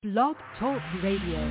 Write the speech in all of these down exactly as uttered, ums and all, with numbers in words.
Blog Talk Radio.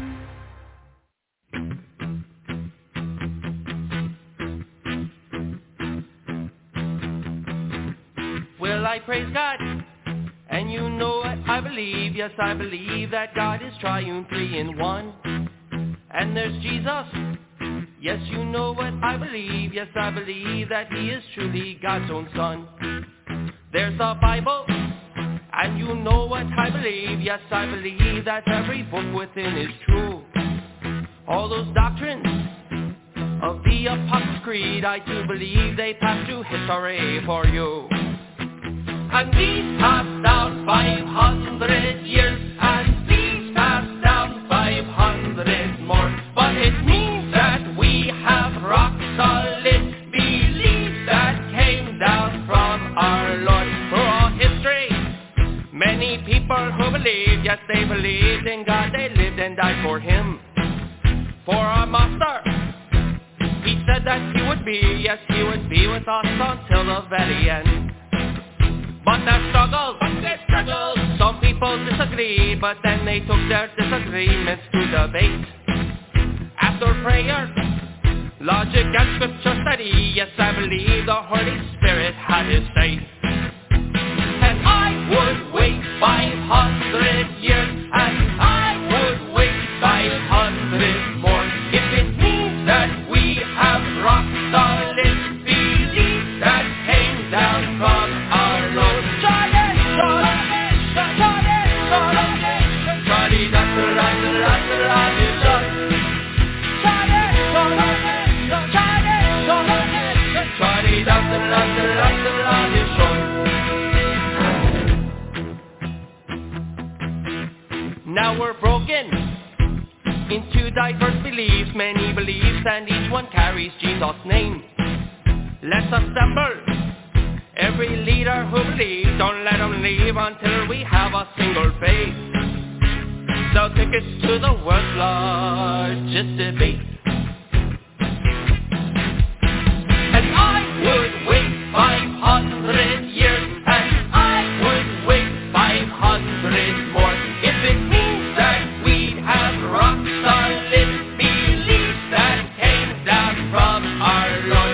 Well, I praise God, and you know what I believe. Yes, I believe that God is triune, three in one. And there's Jesus. Yes, you know what I believe. Yes, I believe that he is truly God's own son. There's the Bible, and you know what I believe. Yes, I believe that every book within is true. All those doctrines of the Apostles' Creed, I do believe they pass through history for you. And these passed down five hundred years, and these passed down five hundred more. But it means that we have rock solid belief that came down from our Lord. Throughout history, many people who believed, yes, they believed in God, they lived and died for him. For our master, he said that he would be, yes, he would be with us until the very end. But their struggles, but their struggles, some people disagree, but then they took their disagreements to debate. After prayer, logic and scripture study, yes, I believe the Holy Spirit had his say. And I would wait five hundred years, and I would wait five hundred more, if it means that we have rock solid belief that came down from our Lord. Now we're broken into diverse beliefs, many beliefs, and each one carries Jesus' name. Let's assemble every leader who believes, don't let them leave until we have a single faith. Sell tickets to the world's largest debate. And I would wait five hundred years, and I would wait five hundred more, if it means that we have rock solid belief that came down from our Lord.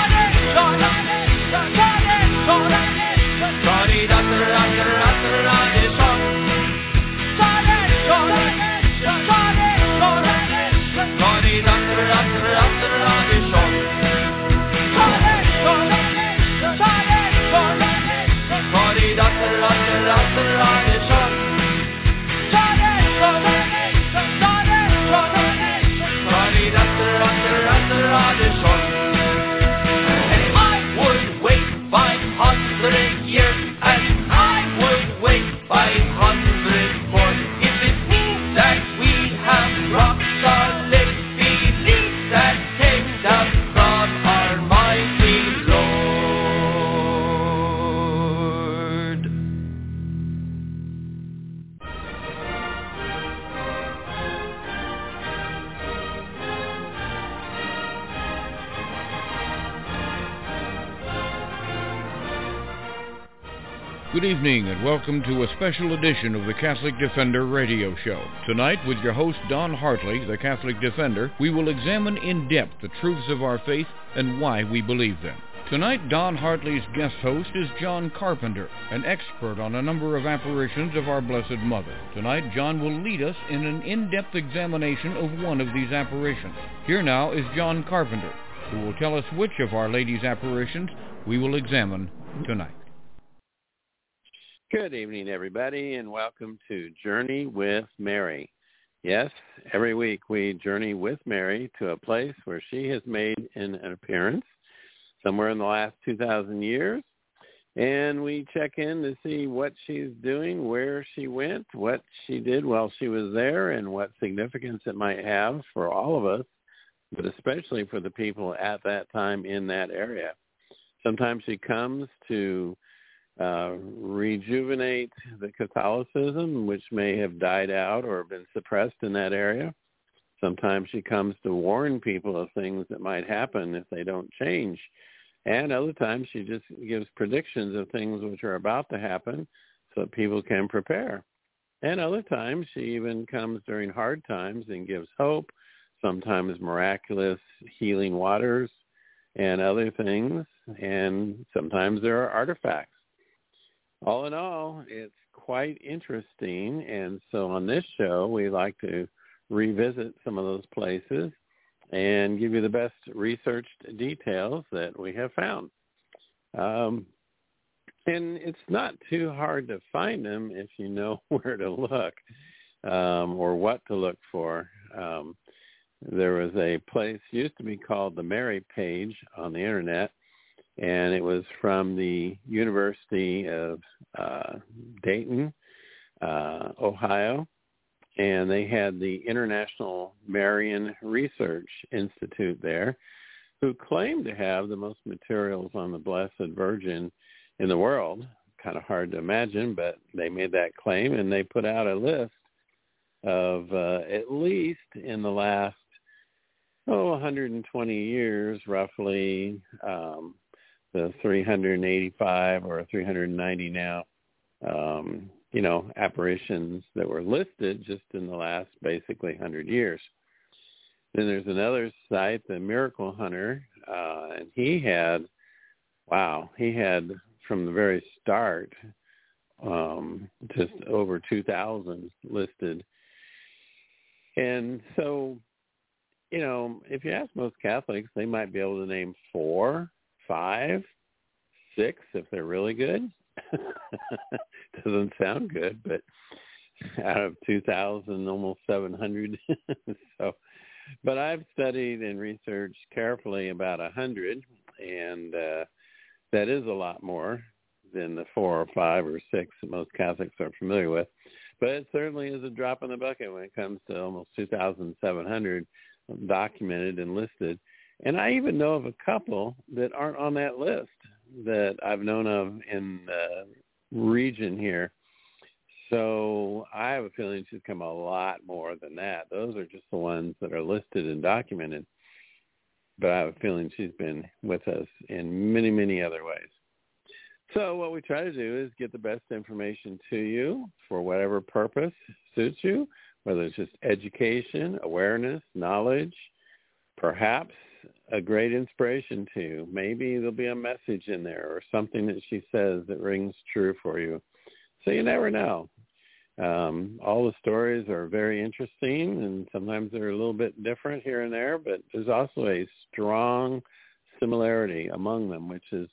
Good evening and welcome to a special edition of the Catholic Defender radio show. Tonight, with your host Don Hartley, the Catholic Defender, we will examine in depth the truths of our faith and why we believe them. Tonight, Don Hartley's guest host is John Carpenter, an expert on a number of apparitions of our Blessed Mother. Tonight, John will lead us in an in-depth examination of one of these apparitions. Here now is John Carpenter, who will tell us which of Our Lady's apparitions we will examine tonight. Good evening, everybody, and welcome to Journey with Mary. Yes, every week we journey with Mary to a place where she has made an appearance somewhere in the last two thousand years, and we check in to see what she's doing, where she went, what she did while she was there, and what significance it might have for all of us, but especially for the people at that time in that area. Sometimes she comes to Uh, rejuvenate the Catholicism, which may have died out or been suppressed in that area. Sometimes she comes to warn people of things that might happen if they don't change. And other times she just gives predictions of things which are about to happen so that people can prepare. And other times she even comes during hard times and gives hope, sometimes miraculous healing waters and other things, and sometimes there are artifacts. All in all, it's quite interesting, and so on this show, we like to revisit some of those places and give you the best researched details that we have found. Um, and it's not too hard to find them if you know where to look um, or what to look for. Um, there was a place used to be called the Mary Page on the Internet, and it was from the University of uh, Dayton, uh, Ohio, and they had the International Marian Research Institute there, who claimed to have the most materials on the Blessed Virgin in the world. Kind of hard to imagine, but they made that claim, and they put out a list of uh, at least in the last, oh, one hundred twenty years, roughly, um, the three hundred eighty-five or three hundred ninety now, um, you know, apparitions that were listed just in the last basically one hundred years. Then there's another site, the Miracle Hunter, uh, and he had, wow, he had from the very start um, just over two thousand listed. And so, you know, if you ask most Catholics, they might be able to name four, five, six if they're really good. Doesn't sound good, but out of two thousand, almost seven hundred. So, but I've studied and researched carefully about one hundred, and uh, that is a lot more than the four or five or six that most Catholics are familiar with. But it certainly is a drop in the bucket when it comes to almost two thousand seven hundred documented and listed. And I even know of a couple that aren't on that list that I've known of in the region here. So I have a feeling she's come a lot more than that. Those are just the ones that are listed and documented. But I have a feeling she's been with us in many, many other ways. So what we try to do is get the best information to you for whatever purpose suits you, whether it's just education, awareness, knowledge, perhaps a great inspiration to you. Maybe there'll be a message in there or something that she says that rings true for you. So you never know. Um, all the stories are very interesting, and sometimes they're a little bit different here and there, but there's also a strong similarity among them, which is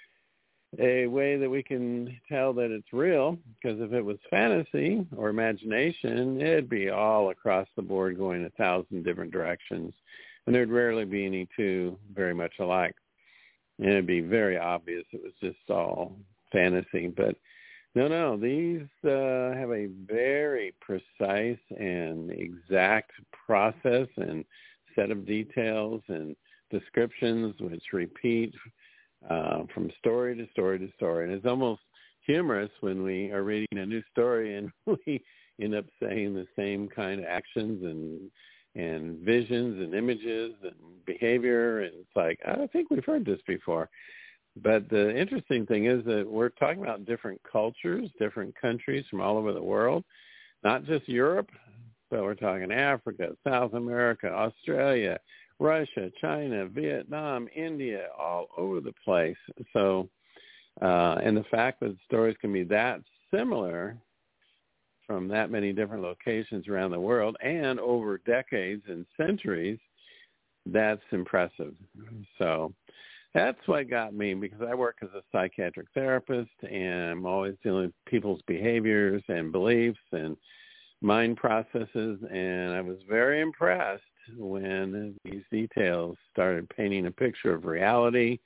a way that we can tell that it's real, because if it was fantasy or imagination, it'd be all across the board going a thousand different directions, and there'd rarely be any two very much alike. And it'd be very obvious it was just all fantasy. But no, no, these uh, have a very precise and exact process and set of details and descriptions which repeat uh, from story to story to story. And it's almost humorous when we are reading a new story and we end up saying the same kind of actions and and visions and images and behavior. And it's like, I think we've heard this before. But the interesting thing is that we're talking about different cultures, different countries from all over the world, not just Europe, but we're talking Africa, South America, Australia, Russia, China, Vietnam, India, all over the place. So, uh, and the fact that stories can be that similar from that many different locations around the world and over decades and centuries, that's impressive. So that's what got me, because I work as a psychiatric therapist, and I'm always dealing with people's behaviors and beliefs and mind processes, and I was very impressed when these details started painting a picture of reality,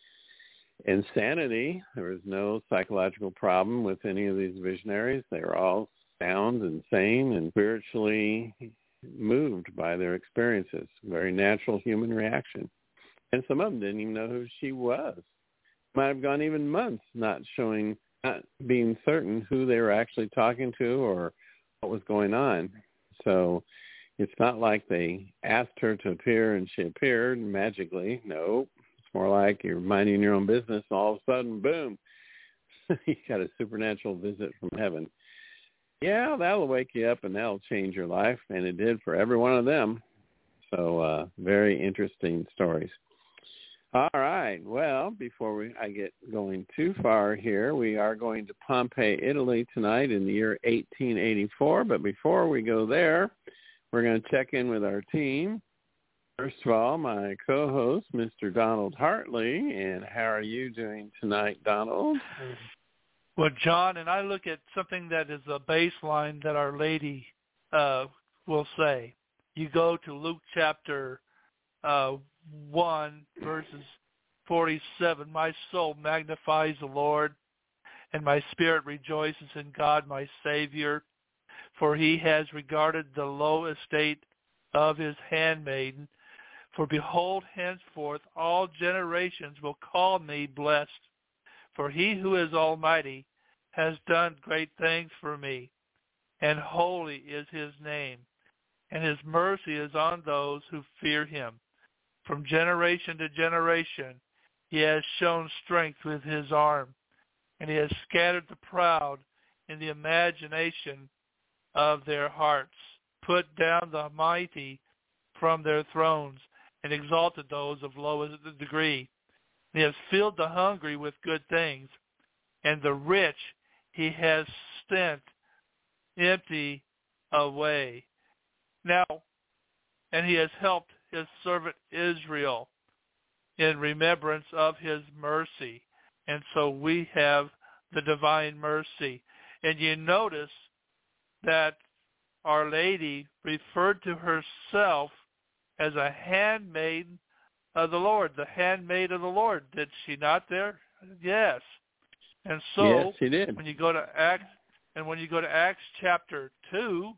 insanity. There was no psychological problem with any of these visionaries. They were all sound and sane and spiritually moved by their experiences. Very natural human reaction. And some of them didn't even know who she was. Might have gone even months not showing, not being certain who they were actually talking to or what was going on. So it's not like they asked her to appear and she appeared magically. No, it's more like you're minding your own business and all of a sudden, boom, you got a supernatural visit from heaven. Yeah, that'll wake you up and that'll change your life, and it did for every one of them. So uh, very interesting stories. All right. Well, before we I get going too far here, we are going to Pompeii, Italy tonight in the year eighteen eighty-four. But before we go there, we're going to check in with our team. First of all, my co-host, Mister Donald Hartley. And how are you doing tonight, Donald? Well, John, and I look at something that is a baseline that Our Lady uh, will say. You go to Luke chapter uh, one, verses forty-seven. My soul magnifies the Lord, and my spirit rejoices in God my Savior, for he has regarded the low estate of his handmaiden. For behold, henceforth all generations will call me blessed. For he who is almighty has done great things for me, and holy is his name, and his mercy is on those who fear him. From generation to generation he has shown strength with his arm, and he has scattered the proud in the imagination of their hearts, put down the mighty from their thrones, and exalted those of lowest degree. He has filled the hungry with good things, and the rich he has sent empty away. Now, and he has helped his servant Israel in remembrance of his mercy. And so we have the divine mercy. And you notice that Our Lady referred to herself as a handmaid of the Lord, the handmaid of the Lord. Did she not there? Yes. And so yes, she did. when you go to Acts, and when you go to Acts chapter two,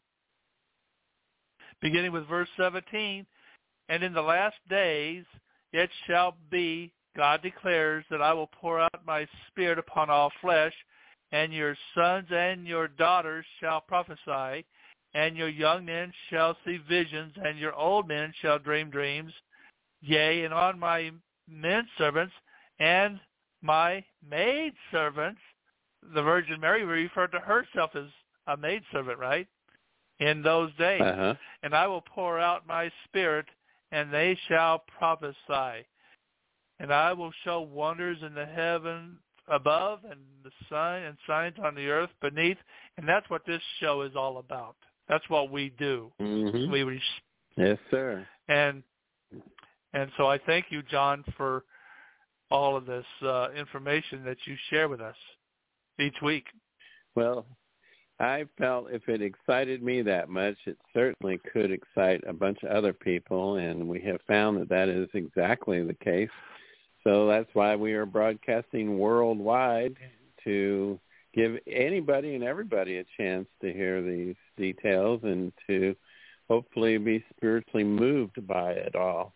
beginning with verse seventeen, and in the last days it shall be, God declares, that I will pour out my spirit upon all flesh, and your sons and your daughters shall prophesy, and your young men shall see visions, and your old men shall dream dreams. Yea, and on my men servants and my maid servants, the Virgin Mary referred to herself as a maid servant, right? In those days. Uh-huh. And I will pour out my spirit, and they shall prophesy. And I will show wonders in the heaven above, and the sun and signs on the earth beneath. And that's what this show is all about. That's what we do. Mm-hmm. We, we Yes, sir. And and so I thank you, John, for all of this uh, information that you share with us each week. Well, I felt if it excited me that much, it certainly could excite a bunch of other people, and we have found that that is exactly the case. So that's why we are broadcasting worldwide, to give anybody and everybody a chance to hear these details and to hopefully be spiritually moved by it all.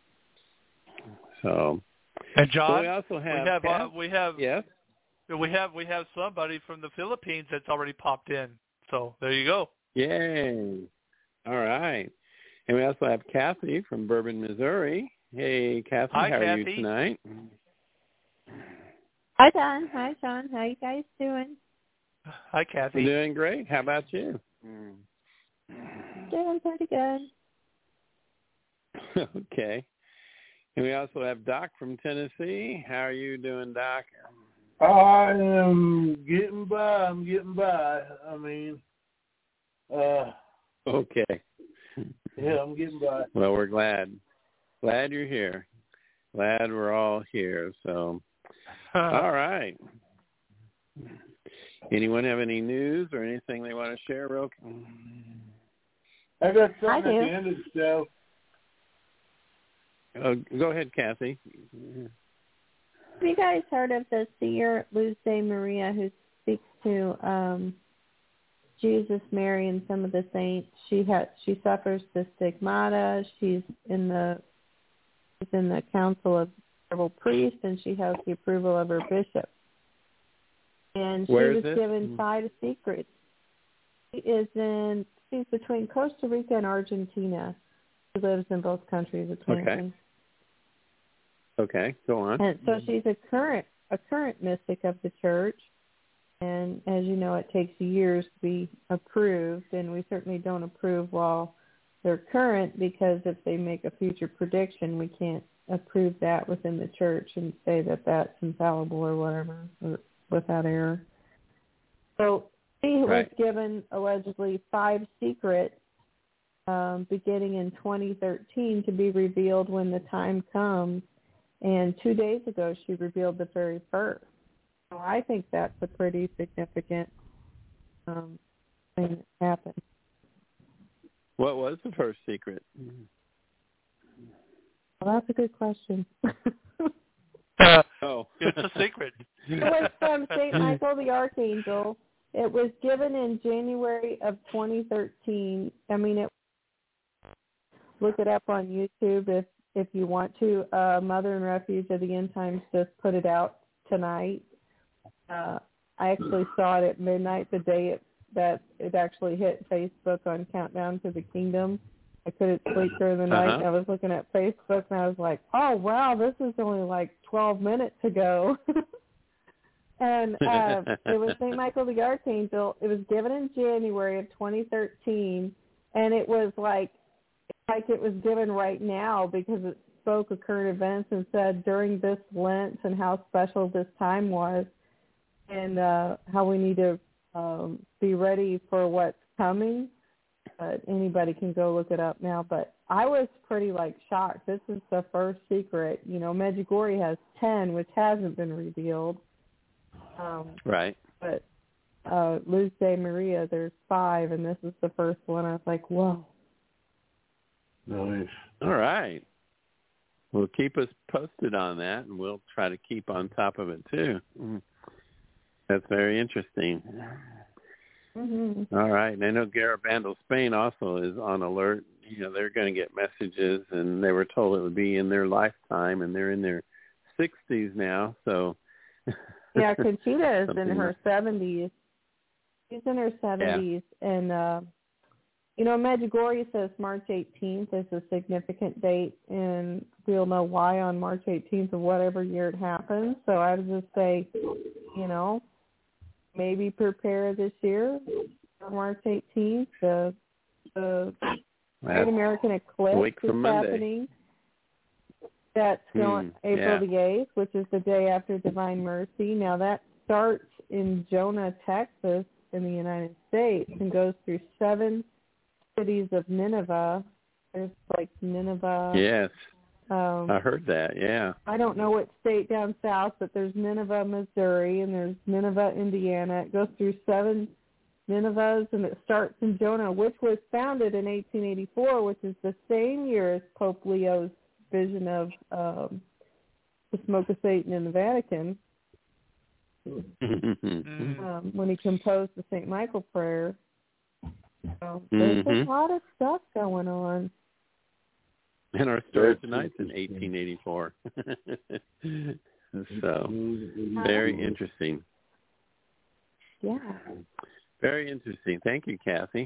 So, and John, so we also have we have, uh, we have yes, we have we have somebody from the Philippines that's already popped in. So there you go. Yay! All right, and we also have Kathy from Bourbon, Missouri. Hey, Kathy, Hi, how Kathy. are you tonight? Hi, Don. Hi, Sean. How you guys doing? Hi, Kathy. I'm doing great. How about you? Doing pretty good. Okay. And we also have Doc from Tennessee. How are you doing, Doc? I am getting by. I'm getting by. I mean, uh, okay. Yeah, I'm getting by. Well, we're glad. Glad you're here. Glad we're all here. So, all right. Anyone have any news or anything they want to share real quick? I got something I at do. the end of the show. Oh, go ahead, Kathy. Have you guys heard of the seer Luz de Maria, who speaks to um, Jesus, Mary, and some of the saints? She has she suffers the stigmata. She's in the she's in the council of several priests, and she has the approval of her bishop. And she Where is was this? given five secrets. She is in she's between Costa Rica and Argentina. She lives in both countries apparently. Okay. Okay, go on. And so she's a current a current mystic of the church, And as you know, it takes years to be approved, and we certainly don't approve while they're current, because if they make a future prediction, we can't approve that within the church and say that that's infallible or whatever, or without error. So he was Right. given allegedly five secrets um, beginning in twenty thirteen to be revealed when the time comes. And two days ago, she revealed the very first. So I think that's a pretty significant um, thing that happened. What was the first secret? Well, that's a good question. Uh, Oh. it's a secret. It was from Saint Michael the Archangel. It was given in January of twenty thirteen. I mean, it. Look it up on YouTube if if you want to. Uh, Mother and Refuge of the End Times just put it out tonight. Uh, I actually saw it at midnight the day it, that it actually hit Facebook on Countdown to the Kingdom. I couldn't sleep during the night. Uh-huh. And I was looking at Facebook, and I was like, oh, wow, this is only like twelve minutes ago. And uh, it was Saint Michael the Archangel. It was given in January of twenty thirteen, and it was like like it was given right now, because it spoke of current events and said during this Lent and how special this time was, and uh, how we need to um, be ready for what's coming. But anybody can go look it up now. But I was pretty, like, shocked. This is the first secret. You know, Medjugorje has ten, which hasn't been revealed. Um, Right. But uh, Luz de Maria, there's five, and this is the first one. I was like, whoa. Nice. All right. Well, keep us posted on that, and we'll try to keep on top of it, too. That's very interesting. Mm-hmm. All right. And I know Garabandal Spain also is on alert. You know, they're going to get messages, and they were told it would be in their lifetime, and they're in their sixties now. So, yeah, Conchita is in Something her like- seventies. She's in her seventies, and uh, you know, Medjugorje says March eighteenth is a significant date, and we'll know why on March eighteenth of whatever year it happens. So I would just say, you know, maybe prepare this year on March eighteenth. The the Great American Eclipse week is from Monday. happening. That's going Hmm, April yeah. the eighth, which is the day after Divine Mercy. Now that starts in Jonah, Texas, in the United States, and goes through seven cities of Nineveh. There's like Nineveh. Yes. Um, I heard that, yeah. I don't know what state down south, but there's Nineveh, Missouri, and there's Nineveh, Indiana. It goes through seven Ninevehs, and it starts in Jonah, which was founded in eighteen eighty-four, which is the same year as Pope Leo's vision of um, the smoke of Satan in the Vatican, Mm. um, when he composed the Saint Michael prayer. So there's Mhm. a lot of stuff going on. And our story tonight's in eighteen eighty-four. So, very interesting. Yeah. Very interesting. Thank you, Kathy.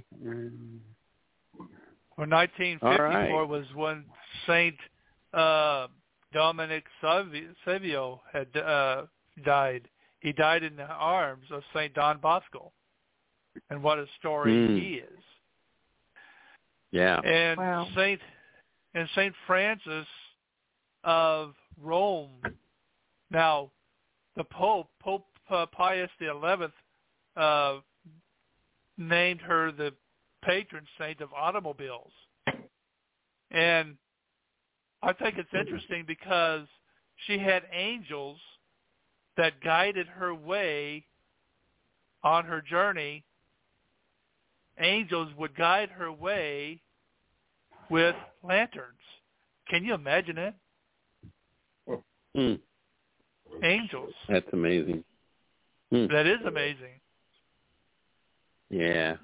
Well, nineteen fifty-four All right. was when Saint uh, Dominic Savi- Savio had uh, died. He died in the arms of Saint Don Bosco, and what a story Mm. he is. Yeah. And Wow. Saint and Saint Francis of Rome. Now, the Pope, Pope uh, Pius the Eleventh, uh, named her the patron saint of automobiles. And I think it's interesting because she had angels that guided her way on her journey. Angels would guide her way with lanterns. Can you imagine it? Mm. Angels. That's amazing. Mm. That is amazing. Yeah.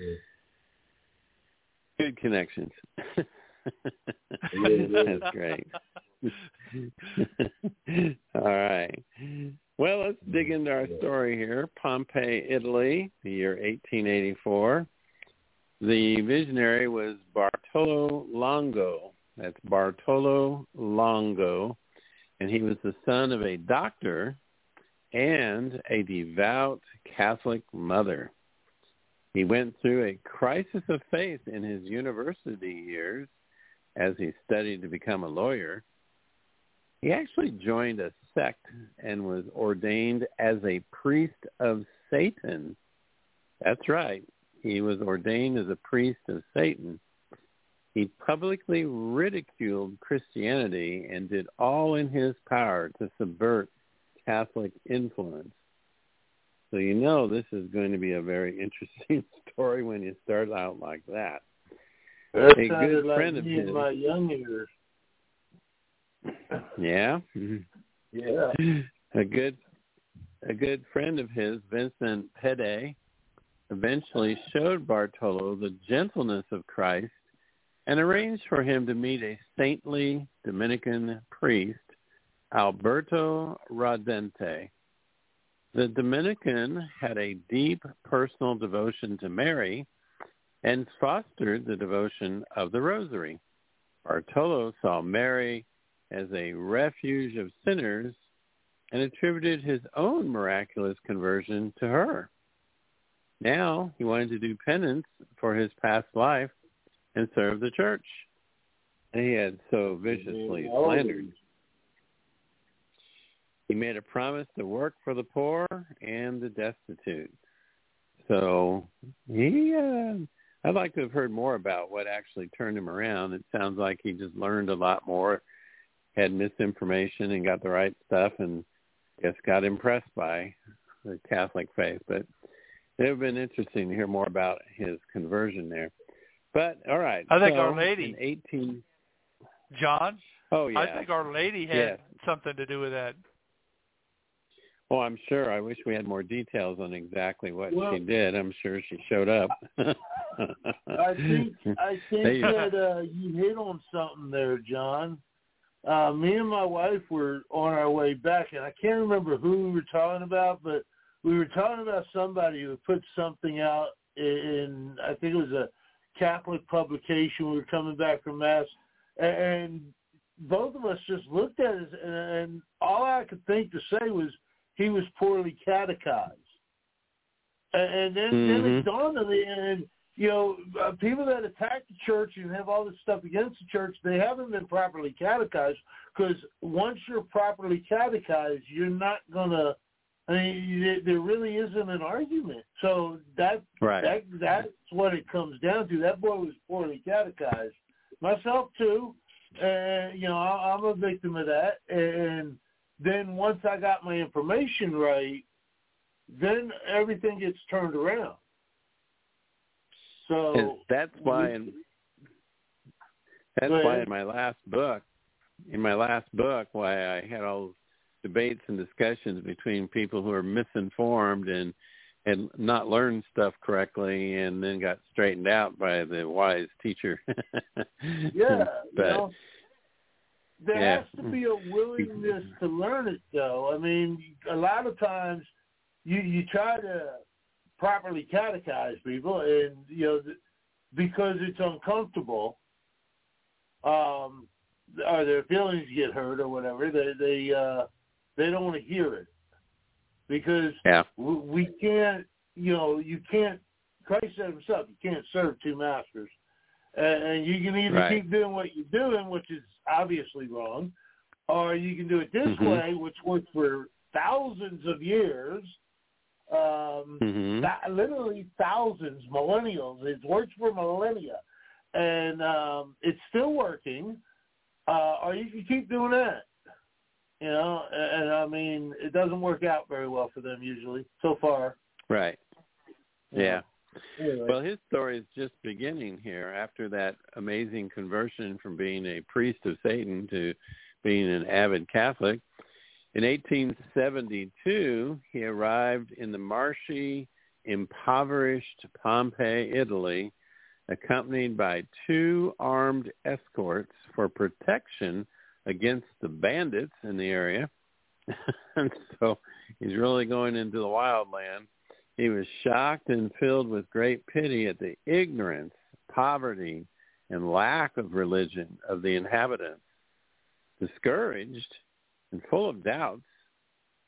Good connections. That's great. All right. Well, let's dig into our story here. Pompeii, Italy, the year eighteen eighty-four. The visionary was Bartolo Longo. That's Bartolo Longo. And he was the son of a doctor and a devout Catholic mother. He went through a crisis of faith in his university years as he studied to become a lawyer. He actually joined a sect and was ordained as a priest of Satan. That's right. He was ordained as a priest of Satan. He publicly ridiculed Christianity and did all in his power to subvert Catholic influence. So you know this is going to be a very interesting story when you start out like that. That a sounded good like friend of me his. in my young years. Yeah. Yeah. A good a good friend of his, Vincent Pede, eventually showed Bartolo the gentleness of Christ and arranged for him to meet a saintly Dominican priest, Alberto Rodente. The Dominican had a deep personal devotion to Mary and fostered the devotion of the Rosary. Bartolo saw Mary as a refuge of sinners and attributed his own miraculous conversion to her. Now he wanted to do penance for his past life and serve the church. And he had so viciously slandered. He made a promise to work for the poor and the destitute. So he, uh, I'd like to have heard more about what actually turned him around. It sounds like he just learned a lot more, had misinformation and got the right stuff, and I guess got impressed by the Catholic faith. But it would have been interesting to hear more about his conversion there. But, all right. I think so Our Lady. In eighteen John? Oh, yeah. I think Our Lady had yeah. something to do with that. Oh, I'm sure. I wish we had more details on exactly what well, she did. I'm sure she showed up. I think I think Hey. that uh, you hit on something there, John. Uh, me and my wife were on our way back, and I can't remember who we were talking about, but we were talking about somebody who put something out in, I think it was a Catholic publication. We were coming back from Mass, and both of us just looked at it, and all I could think to say was, he was poorly catechized. And then, mm-hmm. then it dawned on me, and, you know, uh, people that attack the church and have all this stuff against the church, they haven't been properly catechized, because once you're properly catechized, you're not going to, I mean, there really isn't an argument. So that, right. that that's what it comes down to. That boy was poorly catechized. Myself, too. And, you know, I'm a victim of that. And then once I got my information right, then everything gets turned around. So and that's why in, that's why in my last book, in my last book, why I had all debates and discussions between people who are misinformed and and not learned stuff correctly, and then got straightened out by the wise teacher. yeah, but, you know, there yeah. has to be a willingness to learn it, though. I mean, a lot of times you you try to properly catechize people, and you know, because it's uncomfortable, um, or their feelings get hurt or whatever, they they uh, they don't want to hear it, because yeah. we can't, you know, you can't. Christ said himself, you can't serve two masters. And you can either right. keep doing what you're doing, which is obviously wrong, or you can do it this mm-hmm. way, which worked for thousands of years, um, mm-hmm. th- literally thousands, millennials. It's worked for millennia, and um, it's still working, uh, or you can keep doing that. You know, and, and I mean, it doesn't work out very well for them usually, so far. Right. Yeah. yeah. Anyway. Well, his story is just beginning here. After that amazing conversion from being a priest of Satan to being an avid Catholic, in eighteen seventy-two, he arrived in the marshy, impoverished Pompeii, Italy, accompanied by two armed escorts for protection against the bandits in the area. And so he's really going into the wild land. He was shocked and filled with great pity at the ignorance, poverty, and lack of religion of the inhabitants. Discouraged and full of doubts,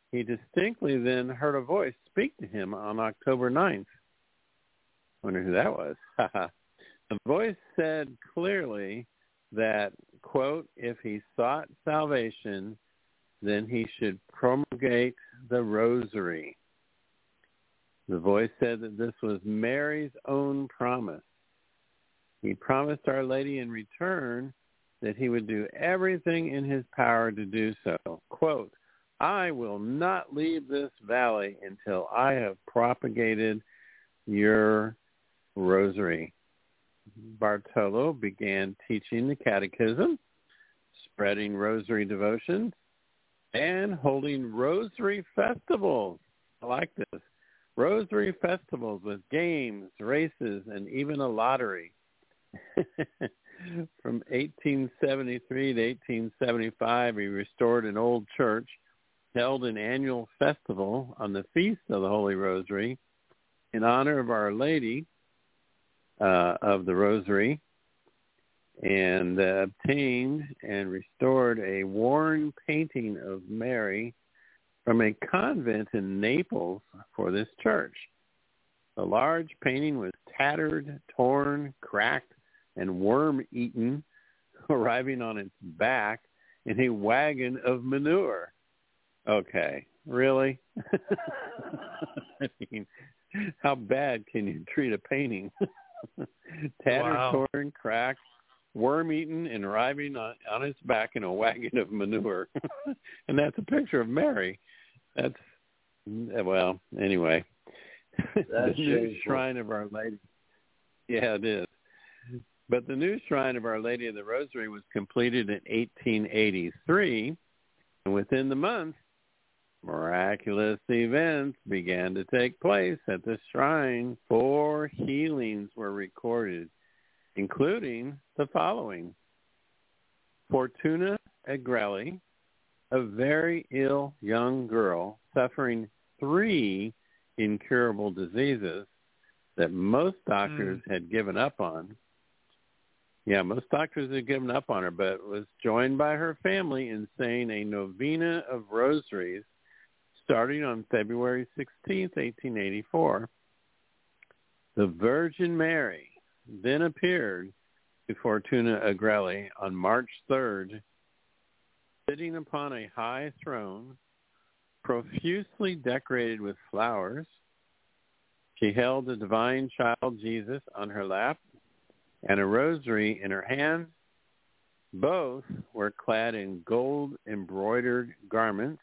he distinctly then heard a voice speak to him on October ninth. Wonder who that was. The voice said clearly that, quote, if he sought salvation, then he should promulgate the rosary. The voice said that this was Mary's own promise. He promised Our Lady in return that he would do everything in his power to do so. Quote, I will not leave this valley until I have propagated your rosary. Bartolo began teaching the catechism, spreading rosary devotions, and holding rosary festivals. I like this. Rosary festivals with games, races, and even a lottery. From eighteen seventy-three to eighteen seventy-five, he restored an old church, held an annual festival on the Feast of the Holy Rosary in honor of Our Lady uh, of the Rosary, and uh, obtained and restored a worn painting of Mary from a convent in Naples for this church. The large painting was tattered, torn, cracked, and worm-eaten, arriving on its back in a wagon of manure. Okay, really? I mean, how bad can you treat a painting? Tattered, Wow. torn, cracked, worm-eaten, and arriving on, on its back in a wagon of manure. And that's a picture of Mary. That's, well, anyway. That's the new shameful. shrine of Our Lady. Yeah, it is. But the new shrine of Our Lady of the Rosary was completed in eighteen eighty-three, and within the month, miraculous events began to take place at the shrine. Four healings were recorded, including the following. Fortuna Agrelli, a very ill young girl suffering three incurable diseases that most doctors mm. had given up on. Yeah, most doctors had given up on her, but was joined by her family in saying a novena of rosaries starting on February sixteenth, eighteen eighty-four. The Virgin Mary then appeared to Fortuna Agrelli on March third, sitting upon a high throne, profusely decorated with flowers. She held the divine child Jesus on her lap and a rosary in her hand. Both were clad in gold-embroidered garments,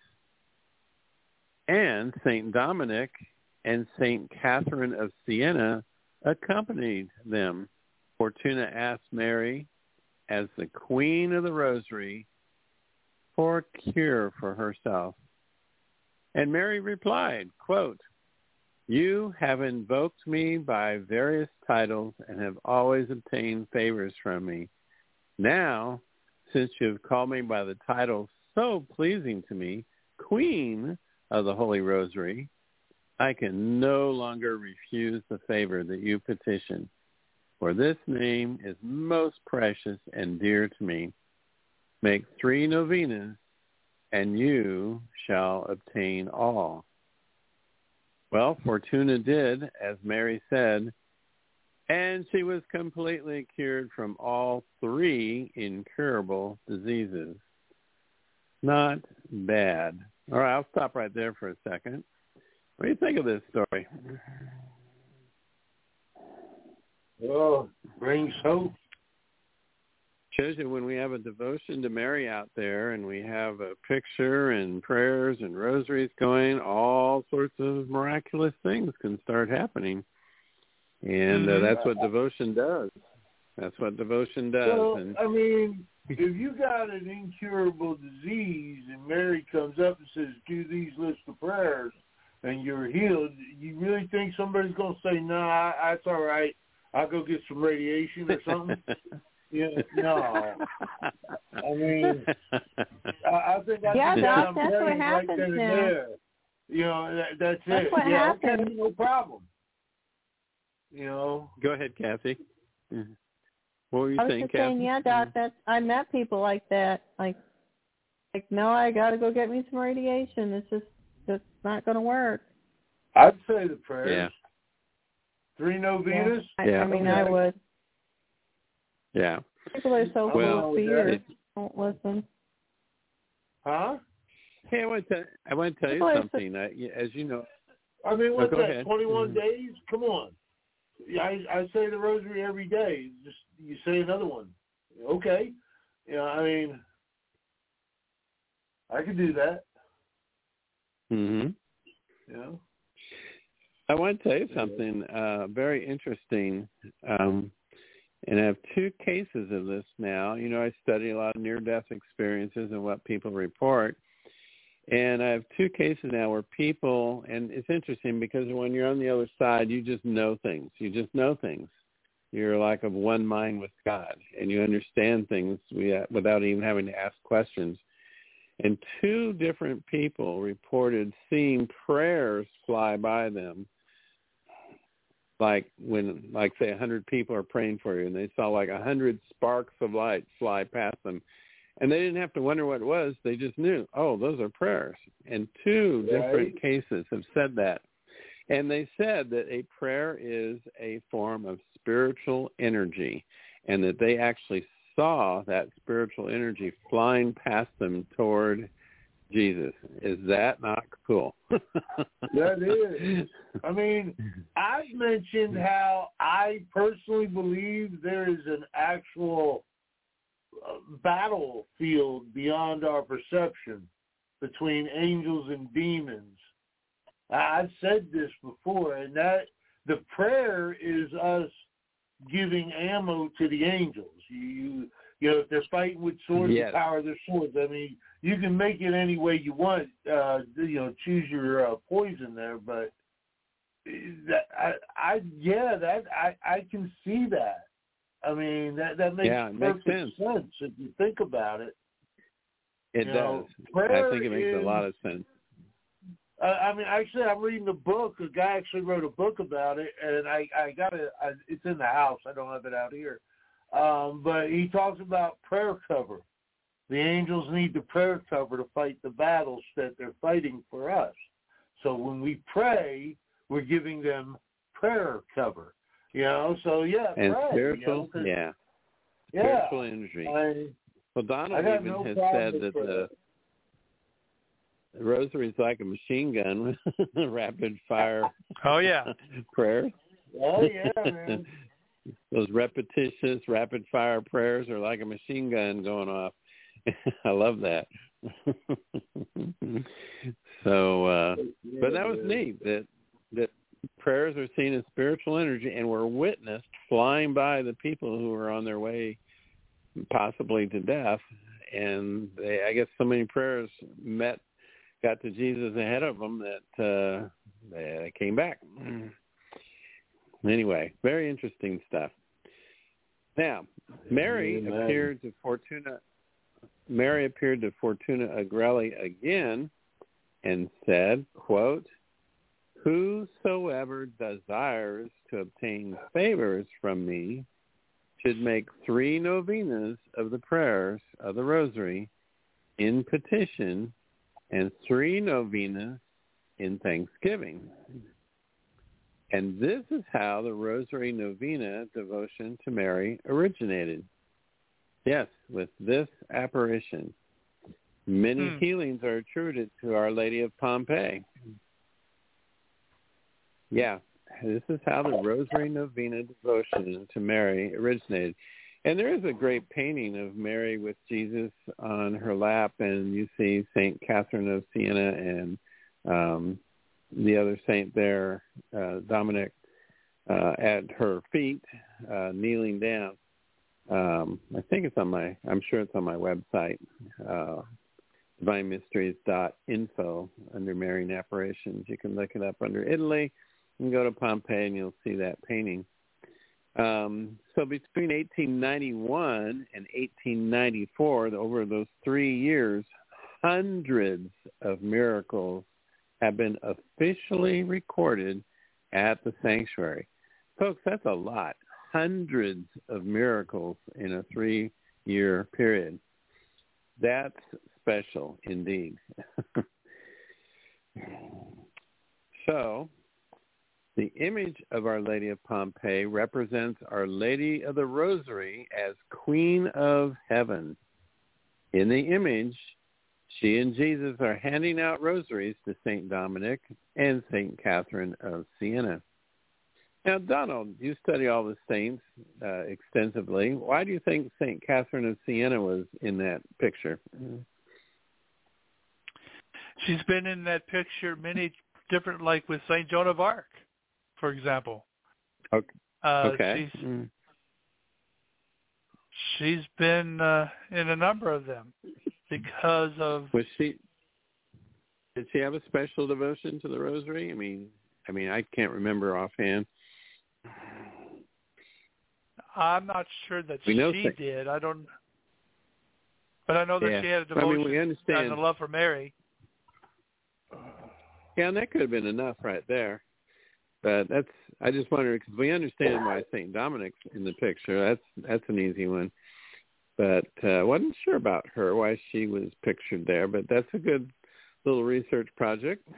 and Saint Dominic and Saint Catherine of Siena accompanied them. Fortuna asked Mary, as the Queen of the Rosary, for a cure for herself. And Mary replied, quote, you have invoked me by various titles and have always obtained favors from me. Now, since you have called me by the title so pleasing to me, Queen of the Holy Rosary, I can no longer refuse the favor that you petition, for this name is most precious and dear to me. Make three novenas, and you shall obtain all. Well, Fortuna did, as Mary said, and she was completely cured from all three incurable diseases. Not bad. All right, I'll stop right there for a second. What do you think of this story? Well, brings hope. Shows you when we have a devotion to Mary out there and we have a picture and prayers and rosaries going, all sorts of miraculous things can start happening. And uh, that's what devotion does. That's what devotion does. Well, and, I mean, if you got an incurable disease and Mary comes up and says, do these list of prayers and you're healed, you really think somebody's going to say, nah, that's all right, I'll go get some radiation or something? Yeah, no. I mean, I, I think I yeah, think Doc, I'm that's what right happens then and now. there. You know, that, that's, that's it. What yeah, happens. okay, no problem. You know. Go ahead, Kathy. What were you I was saying, just Kathy? saying, yeah, Doc, that's, I met people like that. Like, like, no, I got to go get me some radiation. It's just, It's not going to work. I'd say the prayers. Yeah. Three novenas? Yeah. I, Yeah. I mean, Okay. I would. Yeah. People are so Well, full of fear. it- Don't listen. Huh? Hey, I want to I want to tell you People are so- something. I, as you know, I mean, what's go that, ahead. twenty-one Mhm. days? Come on. Yeah, I, I say the rosary every day. Just you say another one. Okay. You know, I mean, I could do that. hmm You know? I want to tell you something uh, very interesting. Um, and I have two cases of this now. You know, I study a lot of near-death experiences and what people report. And I have two cases now where people, and it's interesting because when you're on the other side, you just know things. You just know things. You're like of one mind with God, and you understand things without even having to ask questions. And two different people reported seeing prayers fly by them, like when, like say, a hundred people are praying for you, and they saw like a hundred sparks of light fly past them. And they didn't have to wonder what it was. They just knew, oh, those are prayers. And two Right. different cases have said that. And they said that a prayer is a form of spiritual energy, and that they actually saw that spiritual energy flying past them toward Jesus. Is that not cool? That is. I mean, I've mentioned how I personally believe there is an actual uh, battlefield beyond our perception between angels and demons. I've said this before, and that the prayer is us giving ammo to the angels. You, you, you know, if they're fighting with swords, Yes. the power of their swords. I mean, you can make it any way you want. Uh, you know, choose your uh, poison there, but that I, I, yeah, that I, I can see that. I mean, that that makes Yeah, it makes perfect sense. sense if you think about it. It You does. know, I prayer think it makes is- a lot of sense. Uh, I mean, actually, I'm reading a book. A guy actually wrote a book about it, and I, I got it. I, it's in the house. I don't have it out here. Um, but he talks about prayer cover. The angels need the prayer cover to fight the battles that they're fighting for us. So when we pray, we're giving them prayer cover. You know, so yeah, And pray. spiritual, you know, 'cause- yeah, yeah. spiritual energy. I, Well, I Donald got even no has problem said with that prayer. the rosary is like a machine gun with rapid fire Oh, yeah. prayers. Oh yeah, man. Those repetitious, rapid fire prayers are like a machine gun going off. I love that. so, uh, but that was neat that that prayers are seen as spiritual energy and were witnessed flying by the people who were on their way possibly to death. And they, I guess so many prayers met, got to Jesus ahead of them that uh, they came back. Anyway, very interesting stuff. Now, Mary Amen. appeared to Fortuna. Mary appeared to Fortuna Agrelli again and said, quote, "Whosoever desires to obtain favors from me should make three novenas of the prayers of the Rosary in petition and three novenas in thanksgiving." And this is how the Rosary Novena devotion to Mary originated. Yes, with this apparition. Many Hmm. healings are attributed to Our Lady of Pompeii. Yeah, this is how the Rosary Novena devotion to Mary originated. And there is a great painting of Mary with Jesus on her lap, and you see Saint Catherine of Siena and um, the other saint there, uh, Dominic, uh, at her feet, uh, kneeling down. Um, I think it's on my, I'm sure it's on my website, uh, divine mysteries dot info under Marian apparitions. You can look it up under Italy and go to Pompeii and you'll see that painting. Um, so between eighteen ninety-one and eighteen ninety-four, over those three years, hundreds of miracles have been officially recorded at the sanctuary. Folks, that's a lot. Hundreds of miracles in a three-year period. That's special indeed. So, the image of Our Lady of Pompeii represents Our Lady of the Rosary as Queen of Heaven. In the image, she and Jesus are handing out rosaries to Saint Dominic and Saint Catherine of Siena. Now, Donald, you study all the saints uh, extensively. Why do you think Saint Catherine of Siena was in that picture? She's been in that picture many different, like with Saint Joan of Arc, for example. Okay. Uh, okay. She's, mm. she's been uh, in a number of them because of. Was she? Did she have a special devotion to the Rosary? I mean, I mean, I can't remember offhand. I'm not sure that we she Saint- did. I don't. But I know that yeah. she had a devotion I mean, we understand. and a love for Mary. Yeah, and that could have been enough right there. But that's, I just wonder, because we understand why Saint Dominic's in the picture. That's that's an easy one. But I uh, wasn't sure about her, why she was pictured there. But that's a good little research project.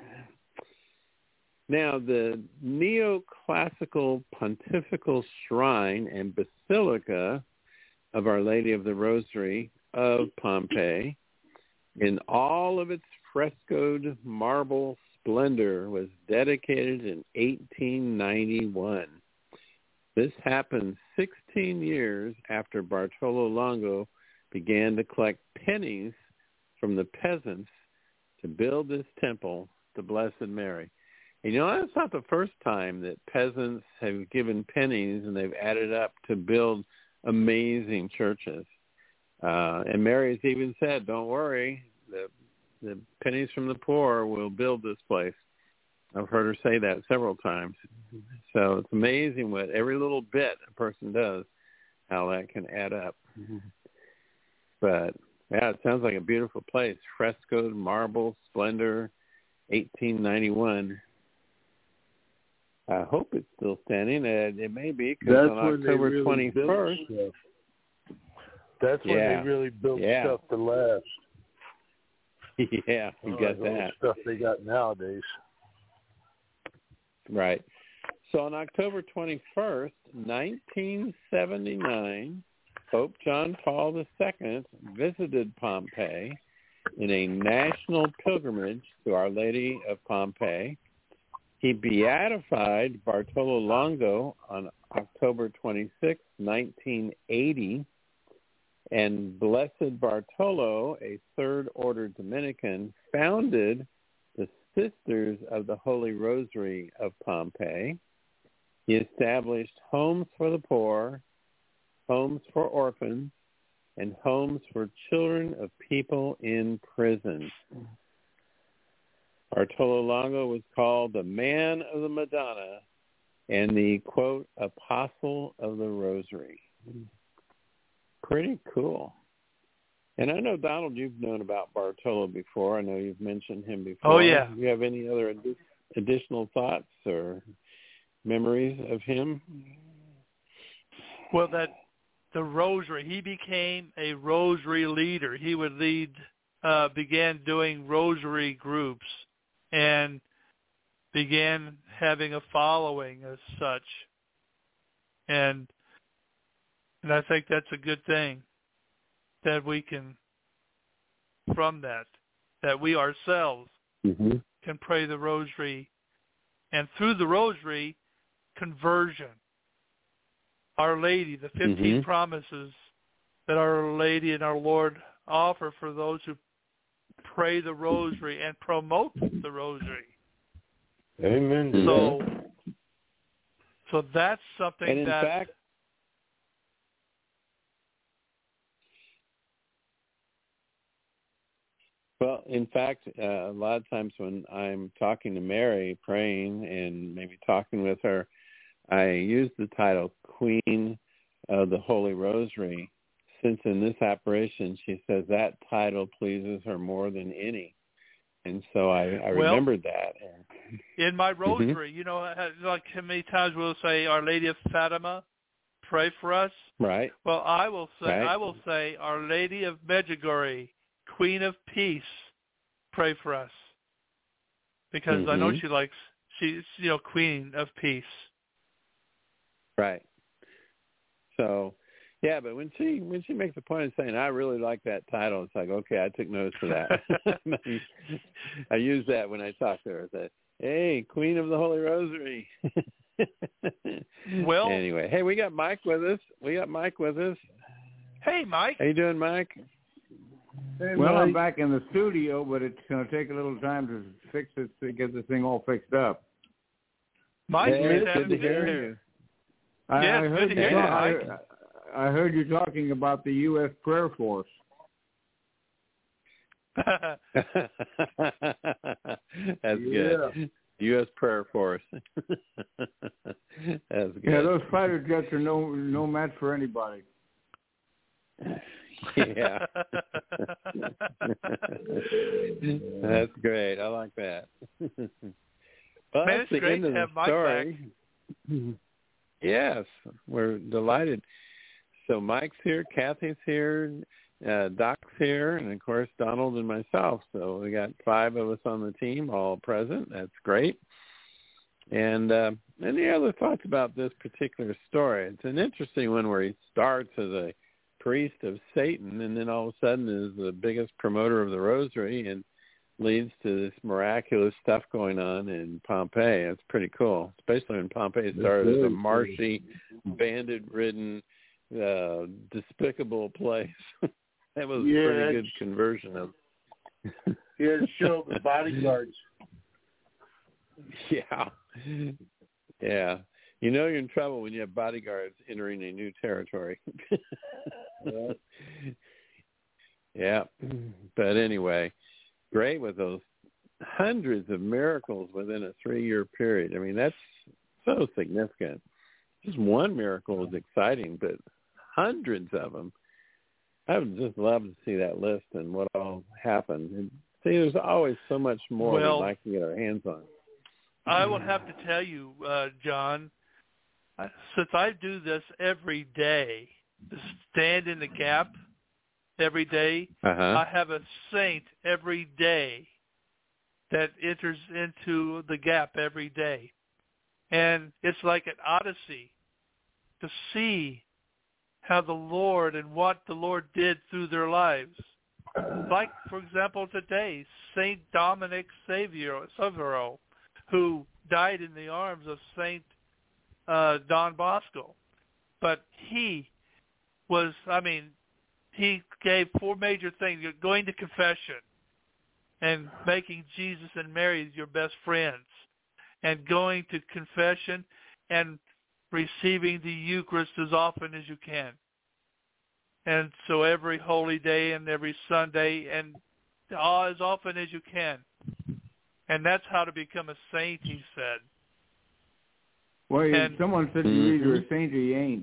Now, the neoclassical pontifical shrine and basilica of Our Lady of the Rosary of Pompeii, in all of its frescoed marble splendor, was dedicated in eighteen ninety-one. This happened sixteen years after Bartolo Longo began to collect pennies from the peasants to build this temple to Blessed Mary. And you know, that's not the first time that peasants have given pennies and they've added up to build amazing churches. Uh, and Mary's even said, don't worry, the the pennies from the poor will build this place. I've heard her say that several times. So it's amazing what every little bit a person does, how that can add up. But, yeah, it sounds like a beautiful place. Frescoed marble splendor, eighteen ninety-one. I hope it's still standing. Uh, it may be, because on October really twenty-first. That's when yeah. they really built yeah. stuff to last. Yeah, you oh, got that. Stuff they got nowadays. Right. So on October twenty-first, nineteen seventy-nine, Pope John Paul the Second visited Pompeii in a national pilgrimage to Our Lady of Pompeii. He beatified Bartolo Longo on October twenty-sixth, nineteen eighty, and Blessed Bartolo, a third-order Dominican, founded the Sisters of the Holy Rosary of Pompeii. He established homes for the poor, homes for orphans, and homes for children of people in prison. Bartolo Longo was called the Man of the Madonna and the, quote, Apostle of the Rosary. Pretty cool. And I know, Donald, you've known about Bartolo before. I know you've mentioned him before. Oh, yeah. Do you have any other adi- additional thoughts or memories of him? Well, that the rosary, he became a rosary leader. He would lead, uh, began doing rosary groups and began having a following as such. And and I think that's a good thing that we can, from that, that we ourselves mm-hmm. can pray the rosary, and through the rosary, conversion. Our Lady, the fifteen mm-hmm. promises that Our Lady and our Lord offer for those who pray the rosary and promote the rosary. Amen. So, so that's something and in that. Fact, well, in fact, uh, a lot of times when I'm talking to Mary, praying and maybe talking with her, I use the title Queen of the Holy Rosary, since in this apparition she says that title pleases her more than any. And so I, I well, remembered that. In my rosary, mm-hmm. you know, like how many times we'll say, Our Lady of Fatima, pray for us. Right. Well, I will say, right. I will say, Our Lady of Medjugorje, Queen of Peace, pray for us. because mm-hmm. I know she likes, she's, you know, Queen of Peace. Right. So, yeah, but when she when she makes a point of saying, I really like that title, it's like, okay, I took notice of that. I use that when I talk to her. I say, hey, Queen of the Holy Rosary. Well, anyway, hey, we got Mike with us. We got Mike with us. Hey, Mike. How you doing, Mike? Hey, well, Mike. I'm back in the studio, but it's going to take a little time to fix it to get this thing all fixed up. Mike, hey, good to hear you. I, yes, I heard good to hear you, I, Mike. I heard you talking about the U S Prayer Force. That's yeah. good. U S Prayer Force. That's good. Yeah, those fighter jets are no no match for anybody. Yeah. That's great. I like that. Well, Man, that's it's the great end of to have the Mike story. back. Yes, we're delighted. So Mike's here, Kathy's here, uh, Doc's here, and of course Donald and myself. So we got five of us on the team, all present. That's great. And uh, any other thoughts about this particular story? It's an interesting one where he starts as a priest of Satan, and then all of a sudden is the biggest promoter of the Rosary, and leads to this miraculous stuff going on in Pompeii. It's pretty cool, especially when Pompeii started as a marshy, bandit-ridden, uh, despicable place. That was yeah, a pretty good conversion of. Yeah, show the bodyguards. Yeah, yeah. You know you're in trouble when you have bodyguards entering a new territory. Yeah. Yeah, but anyway. Great with those hundreds of miracles within a three-year period. I mean, that's so significant. Just one miracle is exciting, but hundreds of them. I would just love to see that list and what all happened. And see, there's always so much more well, we'd like to get our hands on. I will have to tell you, uh, John, since I do this every day, to stand in the gap every day, uh-huh. I have a saint every day that enters into the gap every day. And it's like an odyssey to see how the Lord and what the Lord did through their lives. Like, for example, today, Saint Dominic Savio, who died in the arms of Saint uh, Don Bosco. But he was, I mean, he gave four major things: going to confession and making Jesus and Mary your best friends, and going to confession and receiving the Eucharist as often as you can. And so every holy day and every Sunday and as often as you can. And that's how to become a saint, he said. Well, and, someone said you either a saint or you ain't.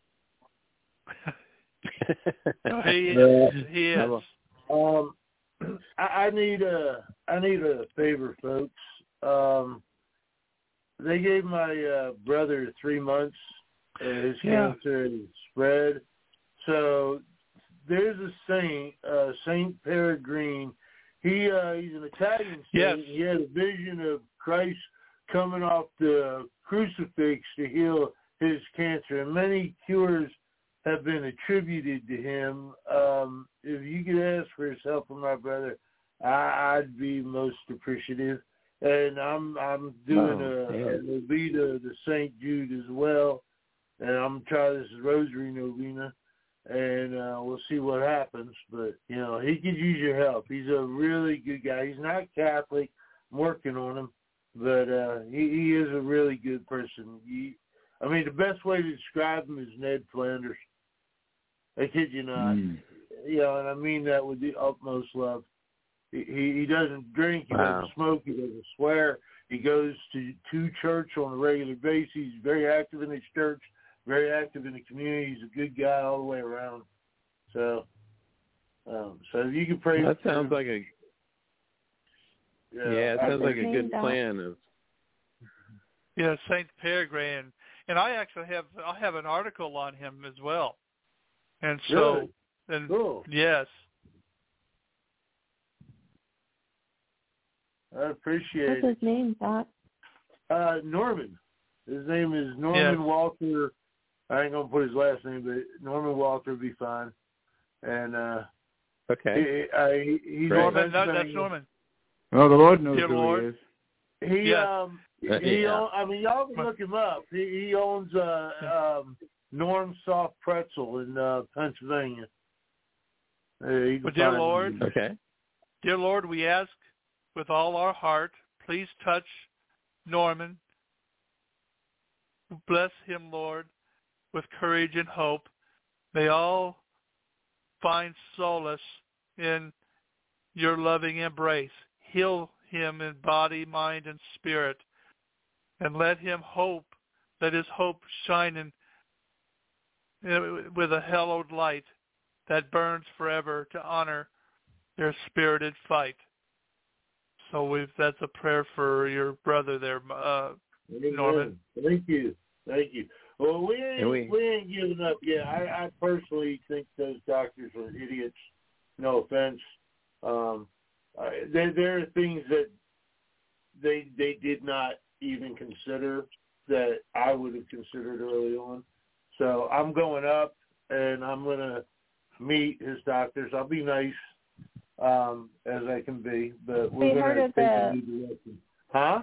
he is. He is. Um, I, I need a I need a favor, folks. Um, they gave my uh, brother three months. Uh, his yeah. cancer had spread. So there's a saint, uh, Saint Peregrine. He uh, he's an Italian saint. Yes. He had a vision of Christ coming off the crucifix to heal his cancer, and many cures have been attributed to him. Um, if you could ask for his help for my brother, I, I'd be most appreciative. And I'm I'm doing oh, a, yeah. a novena to Saint Jude as well, and I'm trying this rosary novena, and uh, we'll see what happens. But you know, he could use your help. He's a really good guy. He's not Catholic. I'm working on him, but uh, he, he is a really good person. He, I mean, the best way to describe him is Ned Flanders. I kid you not. Mm. You know, and I mean that with the utmost love. He he doesn't drink, he wow. doesn't smoke, he doesn't swear. He goes to, to church on a regular basis. He's very active in his church, very active in the community. He's a good guy all the way around. So, um, so if you can pray. That sounds him, like a yeah, yeah. It sounds like a good Doc. plan of. Yeah, Saint Peregrine, and I actually have I have an article on him as well. And so, Really? and Cool. yes. I appreciate What's it. his name, Doc? Uh, Norman. His name is Norman Yes. Walter. I ain't gonna put his last name, but Norman Walter would be fine. And uh, Okay. he, I, he's Norman, in that, that's Pennsylvania. Norman. Well, the Lord knows Dear who Lord. he is. He Yes. um Uh, he yeah. own, I mean y'all can look him up. He he owns uh um Norm Soft Pretzel in uh, Pennsylvania. Uh, you can But dear find Lord, him. Okay. Dear Lord, we ask with all our heart, please touch Norman. Bless him, Lord, with courage and hope. May all find solace in your loving embrace. Heal him in body, mind, and spirit. And let him hope, let his hope shine in, in, with a hallowed light that burns forever to honor their spirited fight. So we've, that's a prayer for your brother there, uh, Amen. Norman. Thank you. Thank you. Well, we ain't, we, we ain't giving up yet. I, I personally think those doctors are idiots. No offense. Um, I, there, there are things that they they did not even consider that I would have considered early on. So I'm going up, and I'm going to meet his doctors. I'll be nice um, as I can be, but we're Have you going heard to of take the- a new direction. Huh?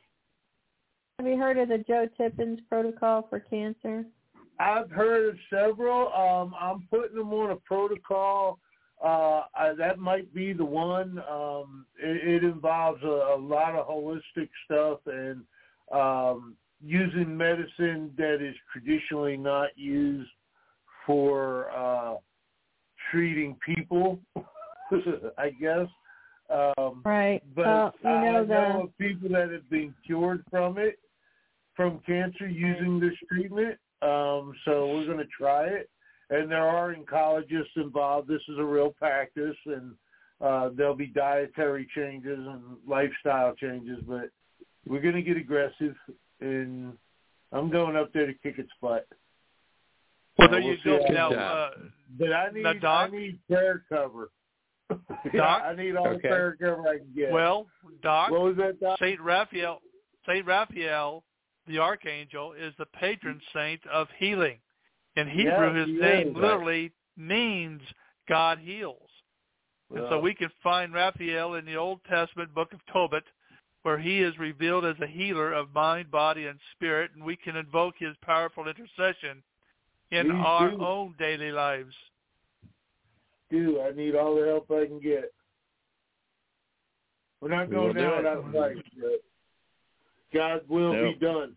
Have you heard of the Joe Tippins protocol for cancer? I've heard of several. Um, I'm putting them on a protocol. Uh, I, that might be the one. Um, it, it involves a, a lot of holistic stuff and um, using medicine that is traditionally not used for uh, treating people, I guess. Um, Right. But well, you I, know I the know of people that have been cured from it, from cancer using this treatment. Um, so we're going to try it. And there are oncologists involved. This is a real practice, and uh, there'll be dietary changes and lifestyle changes. But we're going to get aggressive, and I'm going up there to kick its butt. Well, Uh, there we'll you see go. how- Now, Good uh, But I need now, Doc? I need prayer cover. Yeah, Doc? I need all the Okay. prayer cover I can get. well, Doc, what was that, Doc? Saint Raphael, Saint Raphael, the archangel, is the patron saint of healing. In Hebrew, Yes, his he name is. literally means God heals. And so Well, we can find Raphael in the Old Testament book of Tobit, where he is revealed as a healer of mind, body, and spirit, and we can invoke his powerful intercession in Please our do. own daily lives. do. I need all the help I can get. We're not We going will do down it. without a fight, but God's will Nope. be done.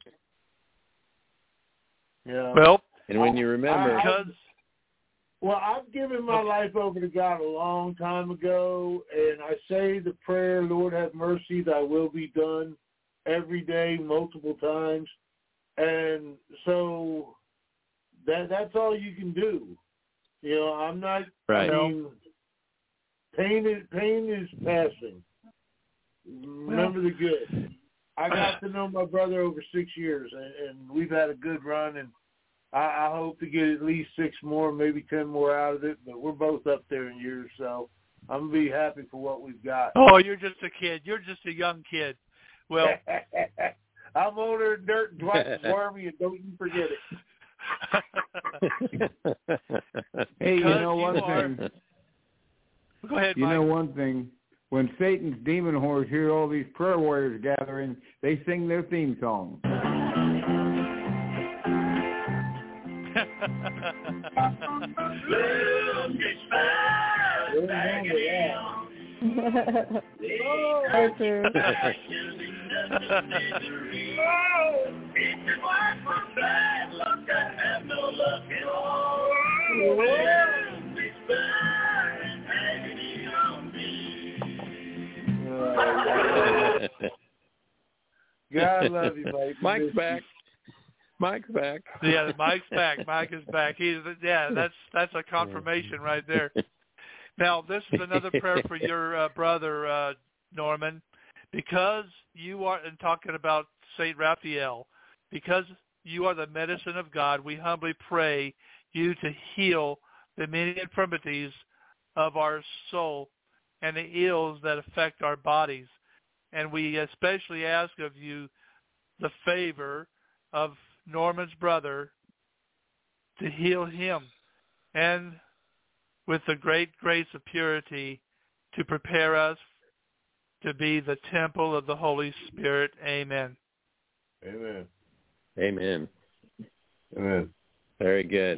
Yeah. Well, And when you remember, I- because Well, I've given my life over to God a long time ago, and I say the prayer, Lord have mercy, thy will be done, every day, multiple times. And so that that's all you can do. You know, I'm not, Right. I mean, pain is, pain is passing. Remember the good. I got to know my brother over six years, and, and we've had a good run, and I, I hope to get at least six more, maybe ten more out of it, but we're both up there in years, so I'm going to be happy for what we've got. oh, you're just a kid. You're just a young kid. Well, I'm older than dirt and twice as wormy, and don't you forget it. Hey, you Because know one you are- thing. go ahead, You Mike. know one thing. When Satan's demon whores hear all these prayer warriors gathering, they sing their theme song. So true. God love you, mate. Mike's back. Mike's back. Yeah, Mike's back. Mike is back. He's yeah. That's that's a confirmation right there. Now, this is another prayer for your uh, brother uh, Norman, because you are, and talking about Saint Raphael, because you are the medicine of God. We humbly pray you to heal the many infirmities of our soul and the ills that affect our bodies. and we especially ask of you the favor of Norman's brother to heal him, and with the great grace of purity to prepare us to be the temple of the Holy Spirit. Amen. Amen. Amen. Amen. Very good.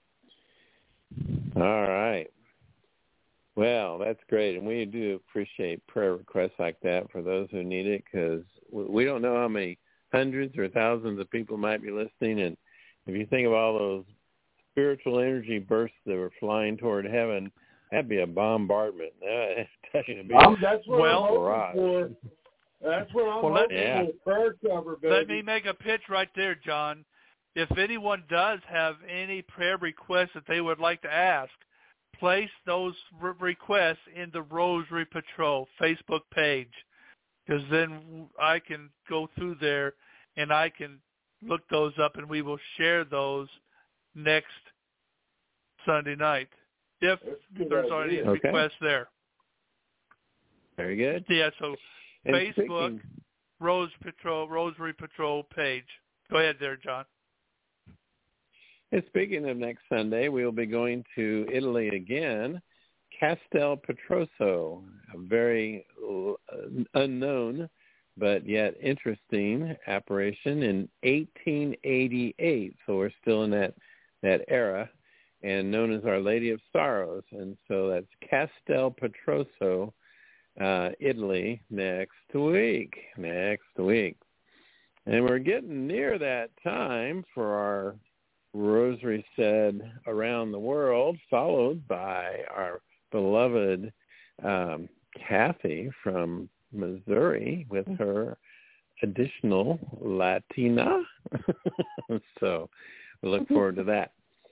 All right. Well, that's great, and we do appreciate prayer requests like that for those who need it, because we don't know how many hundreds or thousands of people might be listening, and if you think of all those spiritual energy bursts that were flying toward heaven, that'd be a bombardment. That'd be um, that's what well, I'm hoping for. That's what I'm well, hoping yeah. for. Prayer cover, baby. Let me make a pitch right there, John. If anyone does have any prayer requests that they would like to ask, place those re- requests in the Rosary Patrol Facebook page, because then I can go through there and I can look those up, and we will share those next Sunday night if there's already a okay. request there. Very good. Yeah, so And Facebook, speaking, Rose Patrol, Rosary Patrol page. Go ahead there, John. and speaking of next Sunday, we'll be going to Italy again, Castel Petroso, a very uh, unknown but yet interesting apparition in eighteen eighty-eight. So we're still in that, that era, and known as Our Lady of Sorrows. And so that's Castel Petroso, uh, Italy, next week. Next week. And we're getting near that time for our Rosary Said Around the World, followed by our beloved um, Kathy from Missouri with her additional Latina. So we look forward to that.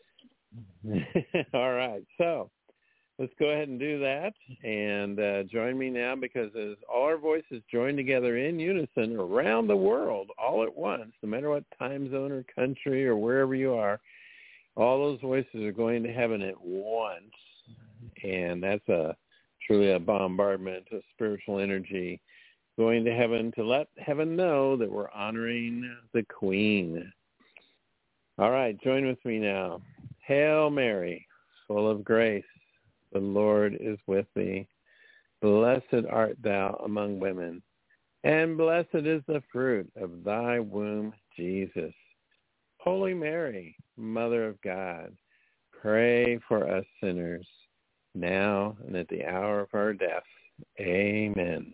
All right. So let's go ahead and do that. And uh, join me now, because as all our voices join together in unison around the world all at once, no matter what time zone or country or wherever you are, all those voices are going to heaven at once. And that's a truly a bombardment of spiritual energy going to heaven to let heaven know that we're honoring the Queen. All right, join with me now. Hail Mary, full of grace, the Lord is with thee. Blessed art thou among women, and blessed is the fruit of thy womb, Jesus. Holy Mary, Mother of God, pray for us sinners, now and at the hour of our death. Amen.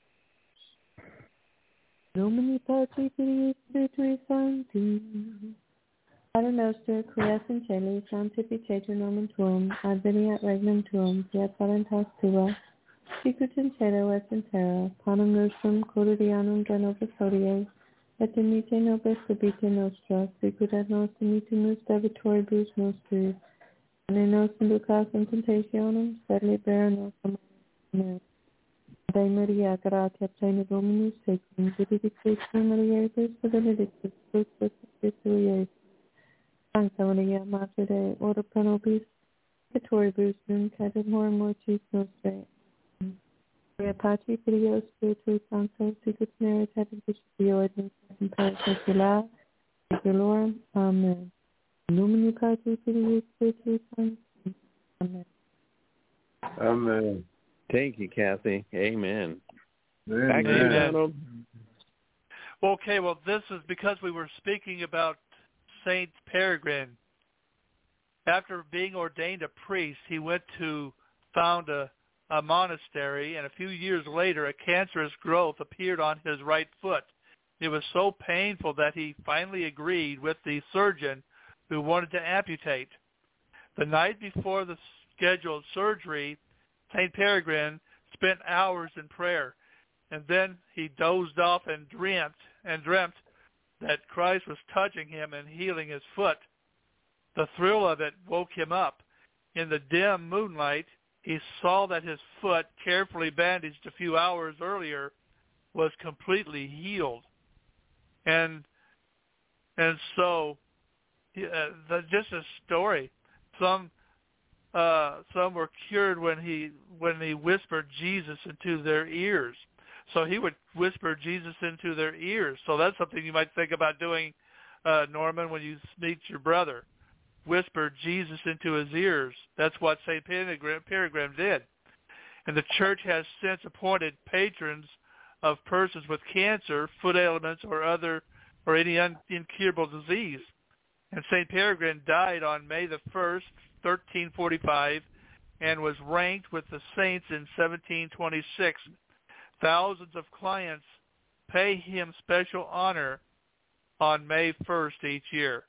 Domini Patri Filii Spiritui Sancti. Pater noster, qui es in caeli, sanctificetur nomen tuum, adveniat regnum tuum, fiat voluntas tua, sicut in cielo et in terra. Panem nostrum quotidianum da nobis hodie, et dimitte nobis debita nostra, sicut et nos dimittimus debitoribus nostris, et ne nos inducas in tentationem, sed libera nos a malo. Ave Maria, gratia plena Dominus tecum, benedictus tu mulieribus, et benedictus fructus ventris tui, Iesus. Sancta Maria, Mater Dei, ora pro nobis peccatoribus, nunc et in hora mortis nostrae. Gloria Patri, Filio, Spiritui Sancto, sicut in et Dio et nunc et in peri secula seculorum. Amen. In nomine Patri, Filii, Spiritui Sancti. Amen. Amen. Thank you, Kathy. Amen. Amen. Back to you, Donald. Okay, well, this is because we were speaking about Saint Peregrine. After being ordained a priest, he went to found a, a monastery, and a few years later, a cancerous growth appeared on his right foot. It was so painful that he finally agreed with the surgeon who wanted to amputate. The night before the scheduled surgery, Saint Peregrine spent hours in prayer, and then he dozed off and dreamt and dreamt that Christ was touching him and healing his foot. The thrill of it woke him up. In the dim moonlight, he saw that his foot, carefully bandaged a few hours earlier, was completely healed. And and so, uh, the, just a story. Some uh, some were cured when he when he whispered Jesus into their ears. So he would whisper Jesus into their ears. So that's something you might think about doing, uh, Norman, when you meet your brother. Whisper Jesus into his ears. That's what Saint Peregrine did. And the church has since appointed patrons of persons with cancer, foot ailments, or other or any un- incurable disease. And Saint Peregrine died on May the first, thirteen forty-five, and was ranked with the saints in seventeen twenty-six. Thousands of clients pay him special honor on May first each year.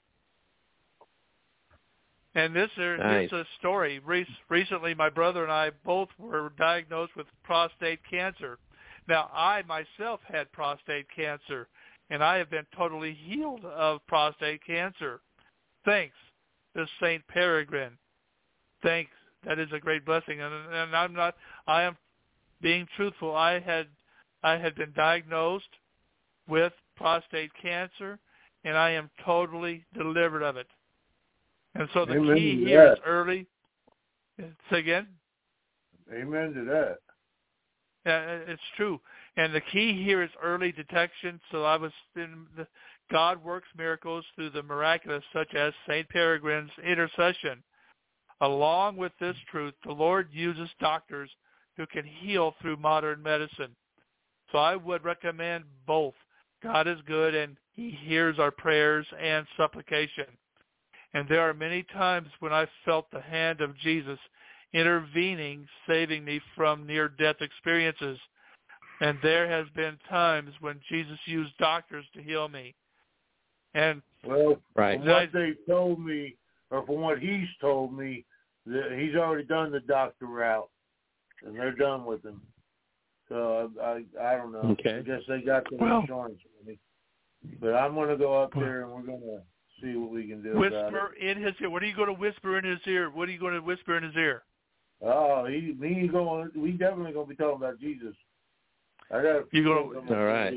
And this is nice. a story. Re- recently, my brother and I both were diagnosed with prostate cancer. Now, I myself had prostate cancer, and I have been totally healed of prostate cancer. Thanks to Saint Peregrine. Thanks. That is a great blessing. And, and I'm not, I am being truthful. I had, I had been diagnosed with prostate cancer, and I am totally delivered of it. And so the Amen key here that. is early. Say again? Amen to that. Yeah, it's true. And the key here is early detection. So I was in the, God works miracles through the miraculous, such as Saint Peregrine's intercession. Along with this truth, the Lord uses doctors who can heal through modern medicine. So I would recommend both. God is good, and he hears our prayers and supplication. And there are many times when I felt the hand of Jesus intervening, saving me from near-death experiences. And there has been times when Jesus used doctors to heal me. And well, right. from what they told me, or from what he's told me, that he's already done the doctor route, and they're done with him. So I, I, I don't know. Okay. I guess they got the well, insurance for me. But I'm going to go up there, and we're going to see what we can do whisper about it. in his ear. What are you going to whisper in his ear? What are you going to whisper in his ear? Oh, he, me going. We definitely going to be talking about Jesus. I got. You going to? All right.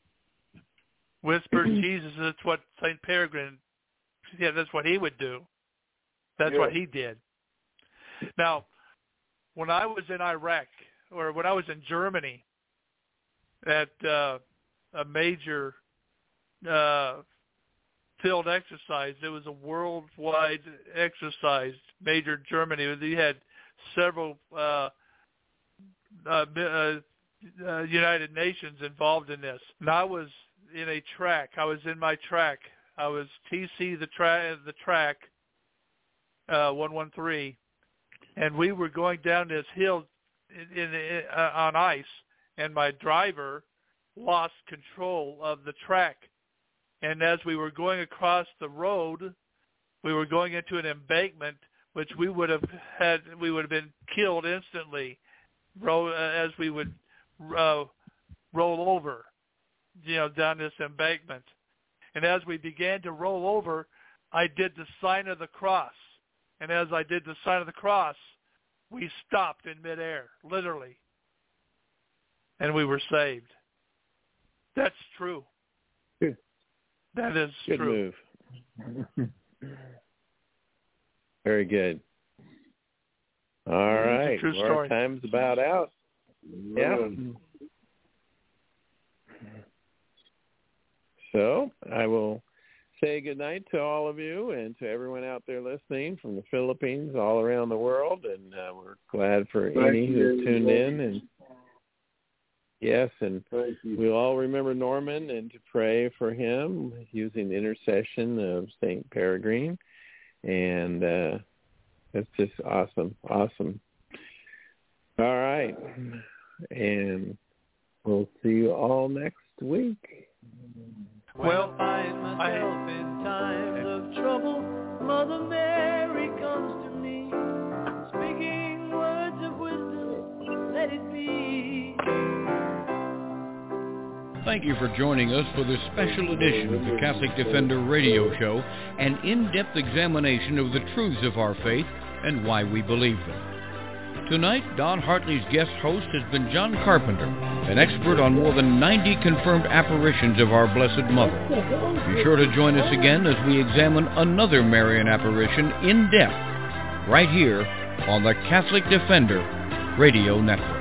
Whisper Jesus. That's what Saint Peregrine. Yeah, that's what he would do. That's yeah. what he did. Now, when I was in Iraq, or when I was in Germany, at uh, a major uh, field exercise, it was a worldwide exercise, major Germany. You had several uh, uh, uh, uh, United Nations involved in this. And I was in a track. I was in my track. I was T C the track, the track uh, one one three, and we were going down this hill in, in, in, uh, on ice, and my driver lost control of the track. And as we were going across the road, we were going into an embankment, which we would have had, we would have been killed instantly, ro- as we would uh, roll over, you know, down this embankment. And as we began to roll over, I did the sign of the cross. And as I did the sign of the cross, we stopped in midair, literally. And we were saved. That's true. Good. That is good true. Move. Very good. All right. True well, story. Our time's about out. Yeah. So I will say good night to all of you and to everyone out there listening from the Philippines, all around the world. And uh, we're glad for Amy who's tuned in. And yes, and we'll all remember Norman and to pray for him using the intercession of Saint Peregrine. And uh, it's just awesome, awesome. All right. And we'll see you all next week. Well, I find myself in times of trouble, Mother Mary comes to me, speaking words of wisdom, let it be. Thank you for joining us for this special edition of the Catholic Defender Radio Show, an in-depth examination of the truths of our faith and why we believe them. Tonight, Don Hartley's guest host has been John Carpenter, an expert on more than ninety confirmed apparitions of our Blessed Mother. Be sure to join us again as we examine another Marian apparition in depth, right here on the Catholic Defender Radio Network.